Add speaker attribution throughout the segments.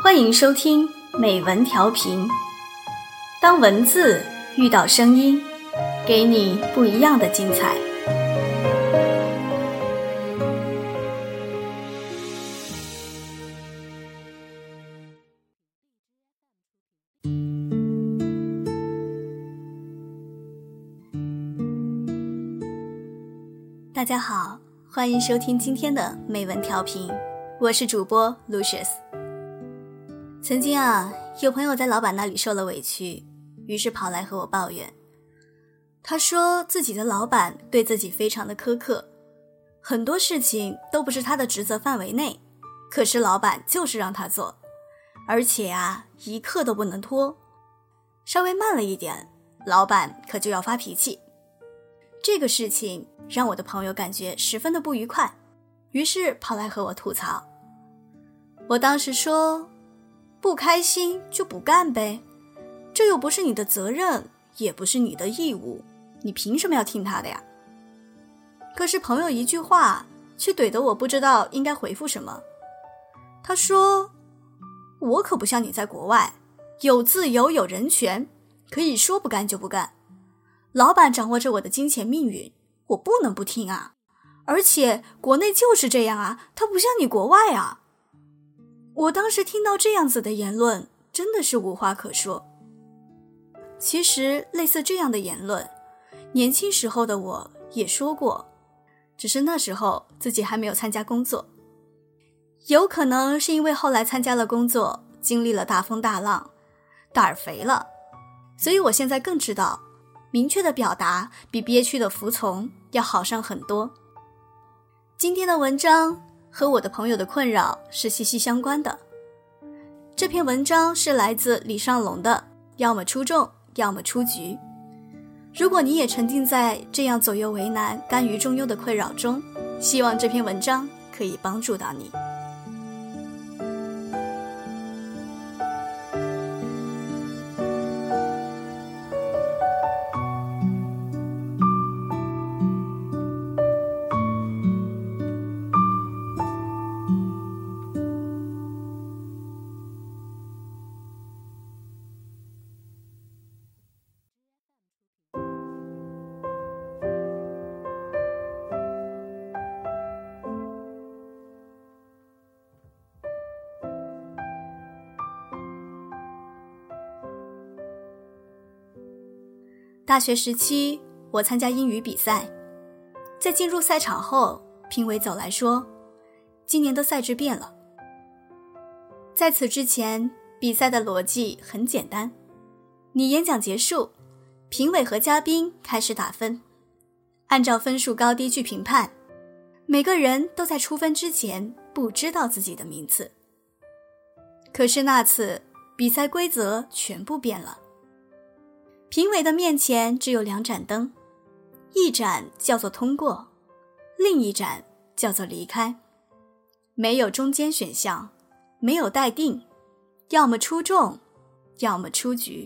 Speaker 1: 欢迎收听美文调频，当文字遇到声音，给你不一样的精彩。大家好，欢迎收听今天的美文调频，我是主播 Lucius。 曾经有朋友在老板那里受了委屈，于是跑来和我抱怨。他说自己的老板对自己非常的苛刻，很多事情都不是他的职责范围内，可是老板就是让他做，而且一刻都不能拖，稍微慢了一点，老板可就要发脾气。这个事情让我的朋友感觉十分的不愉快，于是跑来和我吐槽。我当时说，不开心就不干呗，这又不是你的责任，也不是你的义务，你凭什么要听他的呀？可是朋友一句话却怼得我不知道应该回复什么。他说，我可不像你在国外，有自由有人权，可以说不干就不干，老板掌握着我的金钱命运，我不能不听啊，而且国内就是这样啊，它不像你国外啊。我当时听到这样子的言论，真的是无话可说。其实类似这样的言论，年轻时候的我也说过，只是那时候自己还没有参加工作。有可能是因为后来参加了工作，经历了大风大浪，胆儿肥了，所以我现在更知道，明确的表达比憋屈的服从要好上很多。今天的文章和我的朋友的困扰是息息相关的。这篇文章是来自李尚龙的，要么出众，要么出局。如果你也沉浸在这样左右为难、甘于中庸的困扰中，希望这篇文章可以帮助到你。大学时期，我参加英语比赛，在进入赛场后，评委走来说，今年的赛制变了。在此之前，比赛的逻辑很简单，你演讲结束，评委和嘉宾开始打分，按照分数高低去评判，每个人都在出分之前不知道自己的名次。可是那次比赛规则全部变了，评委的面前只有两盏灯，一盏叫做通过，另一盏叫做离开，没有中间选项，没有待定，要么出众，要么出局。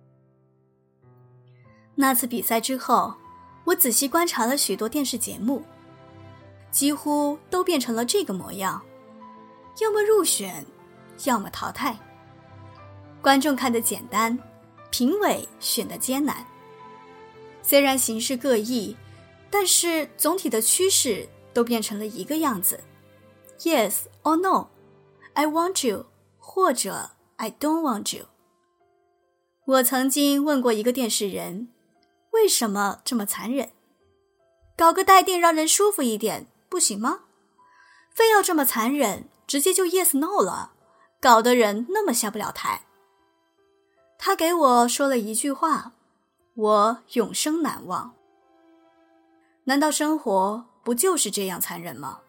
Speaker 1: 那次比赛之后，我仔细观察了许多电视节目，几乎都变成了这个模样，要么入选，要么淘汰。观众看得简单，评委选得艰难。虽然形式各异，但是总体的趋势都变成了一个样子， Yes or no, I want you 或者 I don't want you。 我曾经问过一个电视人，为什么这么残忍？搞个待定让人舒服一点不行吗？非要这么残忍，直接就 Yes no 了，搞得人那么下不了台。他给我说了一句话，我永生难忘。难道生活不就是这样残忍吗？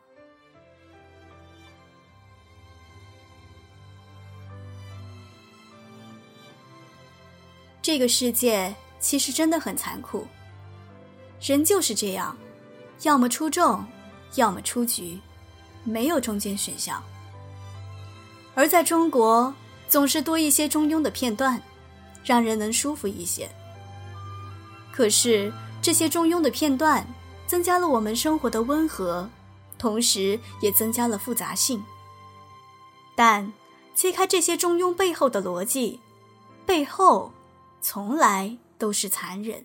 Speaker 1: 这个世界其实真的很残酷，人就是这样，要么出众，要么出局，没有中间选项。而在中国，总是多一些中庸的片段，让人能舒服一些。可是这些中庸的片段增加了我们生活的温和，同时也增加了复杂性。但揭开这些中庸背后的逻辑，背后从来都是残忍。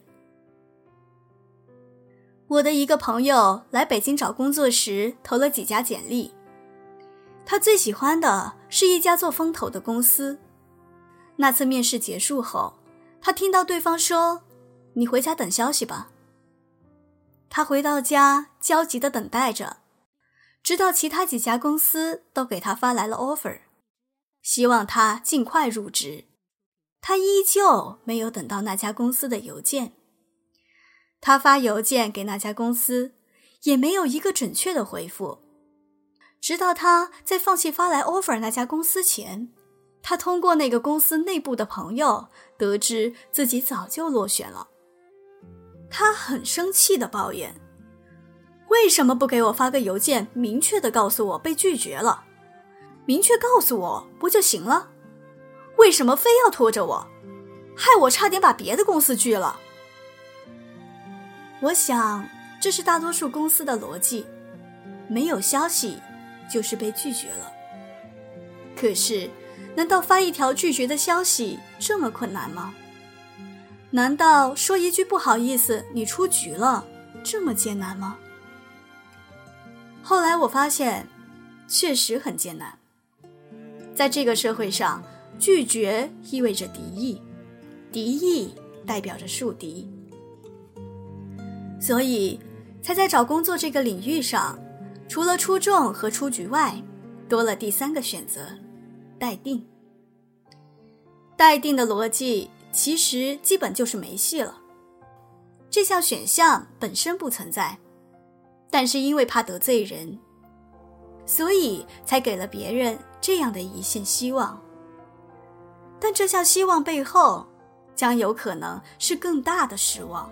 Speaker 1: 我的一个朋友来北京找工作时投了几家简历，他最喜欢的是一家做风投的公司。那次面试结束后，他听到对方说：“你回家等消息吧。”他回到家焦急地等待着，直到其他几家公司都给他发来了 offer， 希望他尽快入职。他依旧没有等到那家公司的邮件。他发邮件给那家公司，也没有一个准确的回复。直到他在放弃发来 offer 那家公司前，他通过那个公司内部的朋友得知自己早就落选了。他很生气地抱怨：“为什么不给我发个邮件，明确地告诉我被拒绝了？明确告诉我不就行了？为什么非要拖着我，害我差点把别的公司拒了？”我想，这是大多数公司的逻辑，没有消息就是被拒绝了。可是，难道发一条拒绝的消息这么困难吗？难道说一句不好意思，你出局了，这么艰难吗？后来我发现，确实很艰难。在这个社会上，拒绝意味着敌意，敌意代表着树敌。所以才在找工作这个领域上，除了出众和出局外，多了第三个选择：待定。待定的逻辑其实基本就是没戏了。这项选项本身不存在，但是因为怕得罪人，所以才给了别人这样的一线希望。但这项希望背后，将有可能是更大的失望。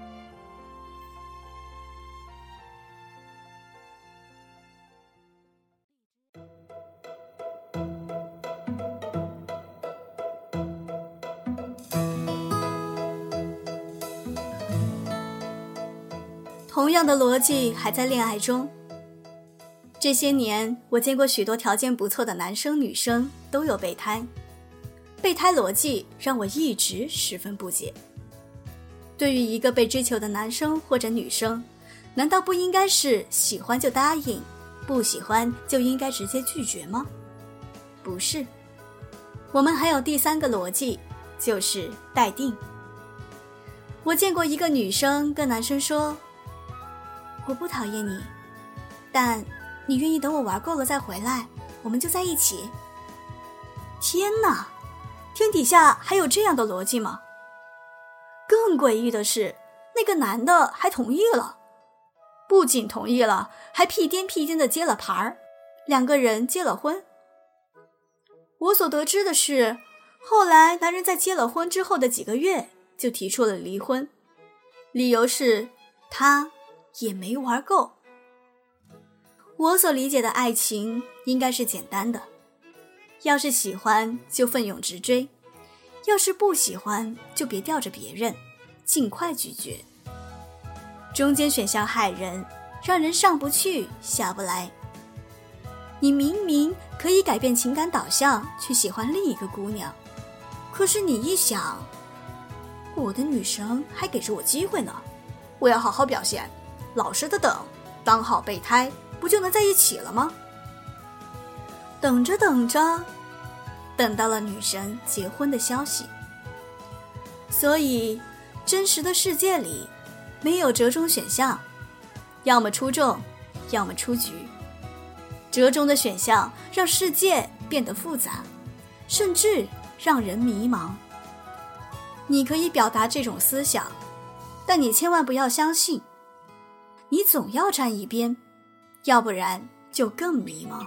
Speaker 1: 同样的逻辑还在恋爱中。这些年，我见过许多条件不错的男生女生都有备胎。备胎逻辑让我一直十分不解。对于一个被追求的男生或者女生，难道不应该是喜欢就答应，不喜欢就应该直接拒绝吗？不是。我们还有第三个逻辑，就是待定。我见过一个女生跟男生说：“我不讨厌你，但你愿意等我玩够了再回来，我们就在一起。”天哪，天底下还有这样的逻辑吗？更诡异的是，那个男的还同意了，不仅同意了，还屁颠屁颠的接了牌，两个人结了婚。我所得知的是，后来男人在结了婚之后的几个月就提出了离婚，理由是他也没玩够。我所理解的爱情应该是简单的，要是喜欢就奋勇直追，要是不喜欢就别吊着别人，尽快拒绝。中间选项害人，让人上不去下不来。你明明可以改变情感导向去喜欢另一个姑娘，可是你一想，我的女神还给着我机会呢，我要好好表现，老实的等，当好备胎，不就能在一起了吗？等着等着，等到了女神结婚的消息。所以真实的世界里没有折中选项，要么出众，要么出局。折中的选项让世界变得复杂，甚至让人迷茫。你可以表达这种思想，但你千万不要相信，你总要站一边，要不然就更迷茫。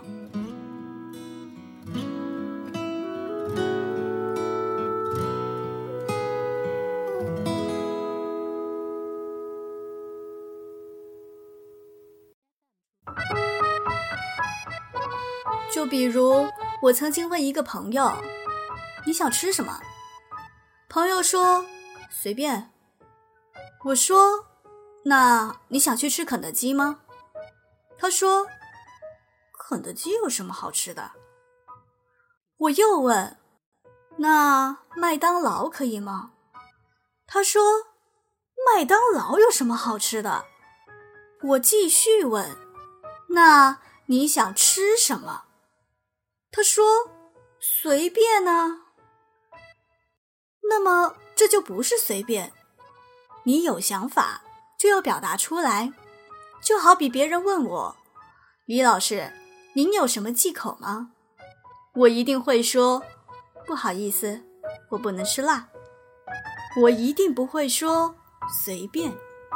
Speaker 1: 就比如我曾经问一个朋友，你想吃什么？朋友说随便。我说那你想去吃肯德基吗？他说肯德基有什么好吃的？ 我又问，那麦当劳可以吗？他说，麦当劳有什么好吃的？我继续问，那你想吃什么？他说，随便啊。那么这就不是随便，你有想法就要表达出来，就好比别人问我，李老师，您有什么忌口吗？我一定会说，不好意思，我不能吃辣。我一定不会说随便。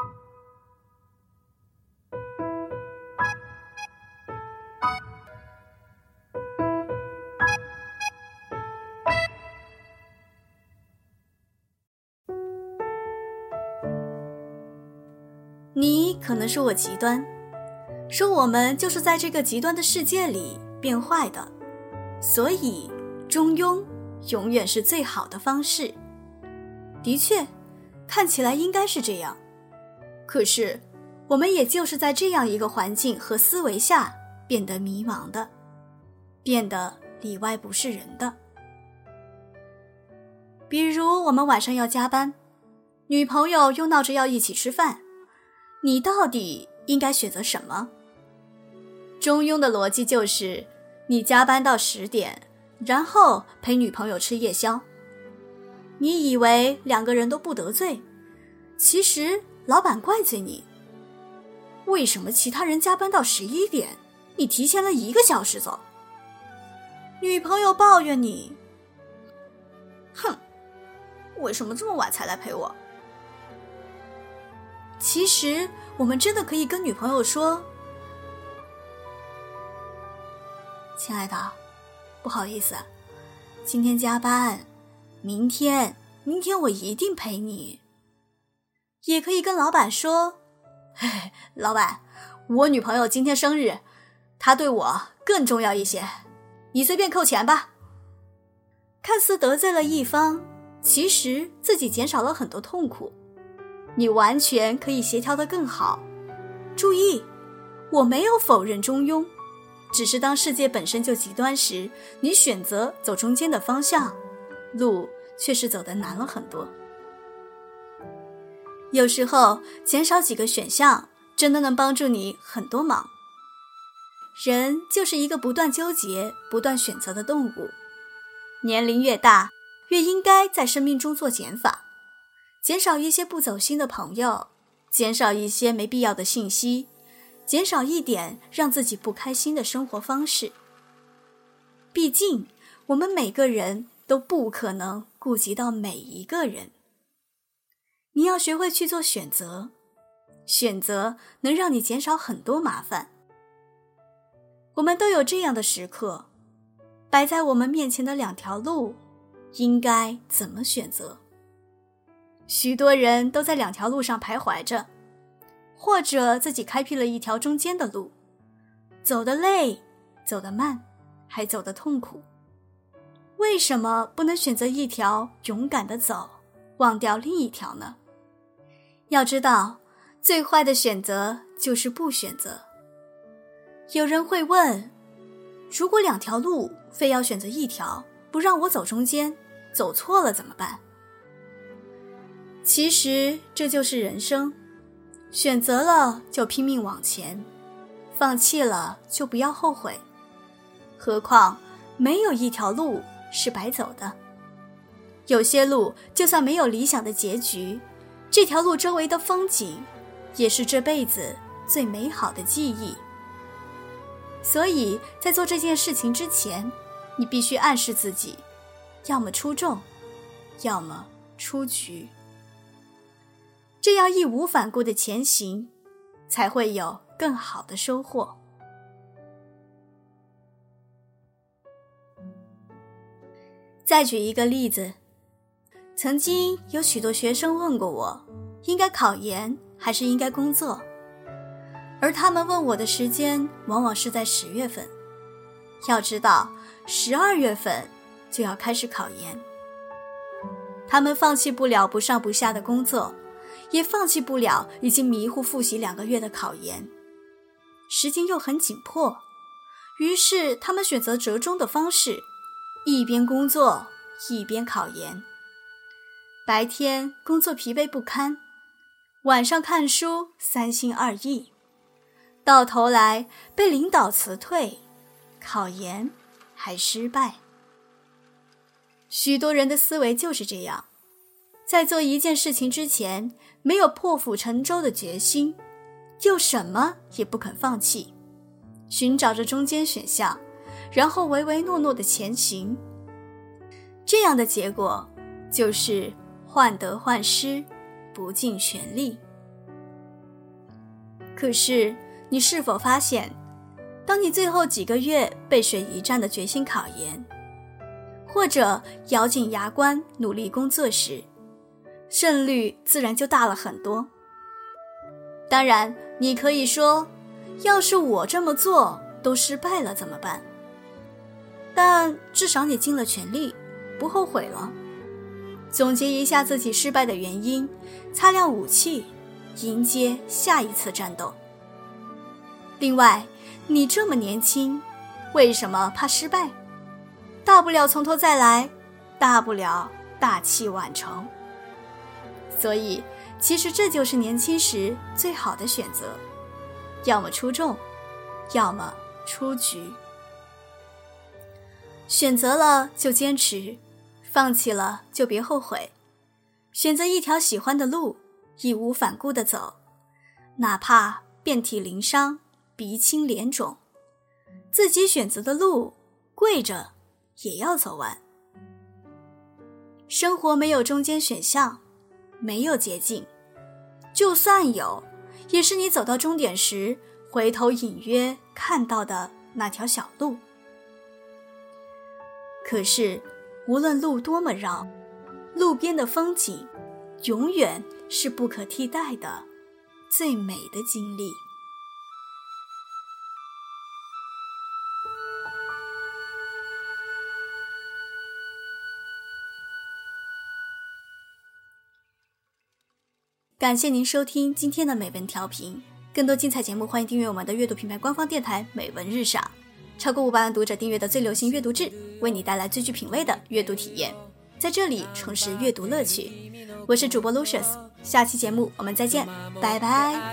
Speaker 1: 你可能说我极端，说我们就是在这个极端的世界里变坏的，所以中庸永远是最好的方式。的确，看起来应该是这样。可是，我们也就是在这样一个环境和思维下变得迷茫的，变得里外不是人的。比如我们晚上要加班，女朋友又闹着要一起吃饭，你到底应该选择什么？中庸的逻辑就是，你加班到10点，然后陪女朋友吃夜宵。你以为2个人都不得罪，其实老板怪罪你。为什么其他人加班到11点，你提前了1个小时走？女朋友抱怨你，哼，为什么这么晚才来陪我？其实我们真的可以跟女朋友说，亲爱的，不好意思，今天加班，明天我一定陪你。也可以跟老板说，嘿嘿，老板，我女朋友今天生日，她对我更重要一些，你随便扣钱吧。看似得罪了一方，其实自己减少了很多痛苦，你完全可以协调得更好。注意，我没有否认中庸，只是当世界本身就极端时，你选择走中间的方向，路却是走得难了很多。有时候减少几个选项真的能帮助你很多忙。人就是一个不断纠结不断选择的动物，年龄越大越应该在生命中做减法，减少一些不走心的朋友，减少一些没必要的信息，减少一点让自己不开心的生活方式。毕竟我们每个人都不可能顾及到每一个人。你要学会去做选择，选择能让你减少很多麻烦。我们都有这样的时刻，摆在我们面前的2条路，应该怎么选择？许多人都在2条路上徘徊着，或者自己开辟了一条中间的路，走得累，走得慢，还走得痛苦。为什么不能选择一条勇敢地走，忘掉另一条呢？要知道，最坏的选择就是不选择。有人会问，如果2条路非要选择一条，不让我走中间，走错了怎么办？其实这就是人生，选择了就拼命往前，放弃了就不要后悔。何况没有一条路是白走的，有些路就算没有理想的结局，这条路周围的风景也是这辈子最美好的记忆。所以在做这件事情之前，你必须暗示自己，要么出众，要么出局。这样义无反顾的前行，才会有更好的收获。再举一个例子，曾经有许多学生问过我，应该考研还是应该工作？而他们问我的时间往往是在10月份。要知道，12月份就要开始考研。他们放弃不了不上不下的工作，也放弃不了已经迷糊复习2个月的考研。时间又很紧迫，于是他们选择折中的方式， 一边工作一边考研。白天工作疲惫不堪，晚上看书三心二意，到头来被领导辞退，考研还失败。许多人的思维就是这样，在做一件事情之前，没有破釜沉舟的决心，又什么也不肯放弃，寻找着中间选项，然后唯唯诺诺的前行。这样的结果就是患得患失，不尽全力。可是你是否发现，当你最后几个月背水一战的决心考研，或者咬紧牙关努力工作时，胜率自然就大了很多。当然你可以说，要是我这么做都失败了怎么办？但至少你尽了全力，不后悔了。总结一下自己失败的原因，擦亮武器，迎接下一次战斗。另外，你这么年轻，为什么怕失败？大不了从头再来，大不了大器晚成。所以其实这就是年轻时最好的选择，要么出众，要么出局。选择了就坚持，放弃了就别后悔。选择一条喜欢的路，义无反顾地走，哪怕遍体鳞伤，鼻青脸肿，自己选择的路，跪着也要走完。生活没有中间选项，没有捷径，就算有，也是你走到终点时回头隐约看到的那条小路。可是无论路多么绕，路边的风景永远是不可替代的最美的经历。感谢您收听今天的美文调频，更多精彩节目欢迎订阅我们的阅读品牌官方电台美文日赏。超过500万读者订阅的最流行阅读志，为你带来最具品味的阅读体验，在这里重拾阅读乐趣。我是主播 Lucius， 下期节目我们再见，拜拜。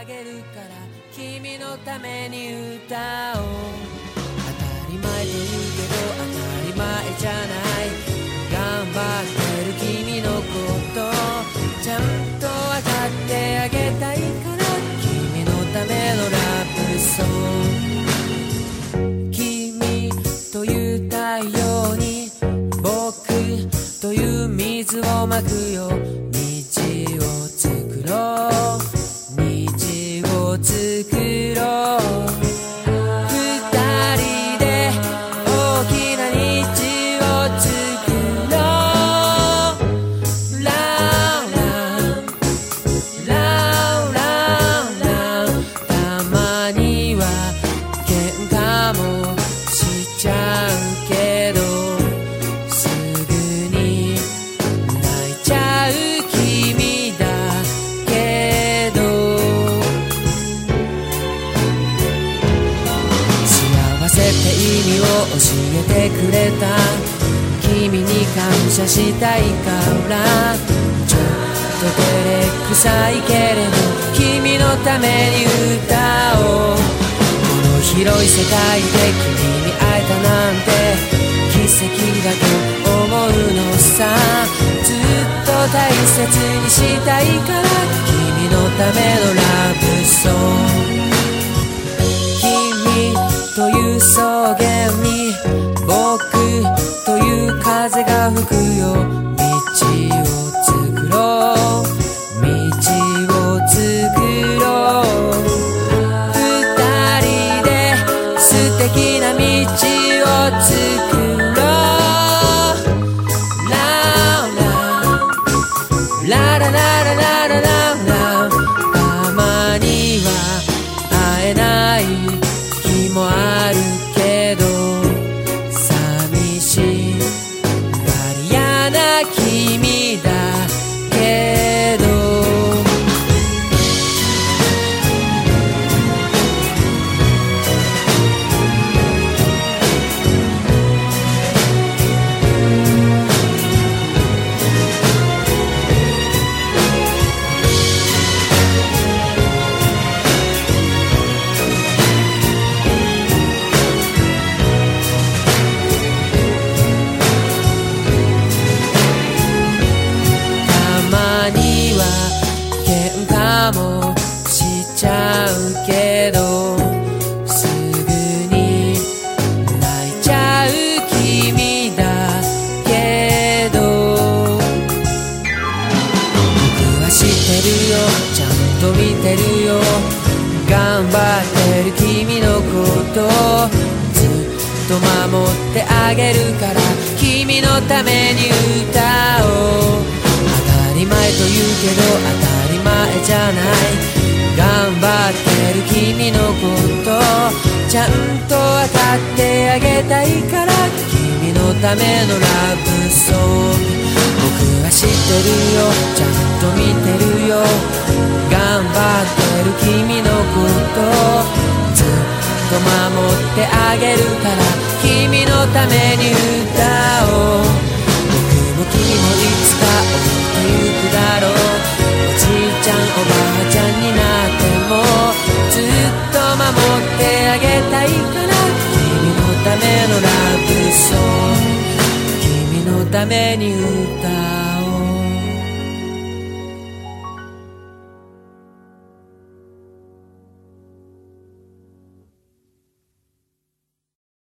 Speaker 2: という太陽に僕という水をまくよ。虹を作ろう虹を作ろう二人で大きな虹を作ろうランランランランランたまには喧嘩もしちゃうけどすぐに泣いちゃう君だけど幸せって意味を教えてくれた君に感謝したいからちょっと照れくさいけれど君のために歌おう広い世界で君に会えたなんて奇跡だと思うのさずっと大切にしたいから君のためのラブソング君という草原に僕という風が吹くよ道を作ろう道を作ろう素敵な道を作ろうランランララララララララたまにはずっと守ってあげるから、君のために歌おう。当たり前と言うけど当たり前じゃない、頑張ってる君のことちゃんと分かってあげたいから、君のためのラブソング、僕は知ってるよ、ちゃんと見てるよ、頑張ってる君のことずっと守ってあげるから、君のために歌おう。僕も君もいつか置いてゆくだろう、おじいちゃんおばあちゃんになってもずっと守ってあげたいから、君のためのラブソング、君のために歌う。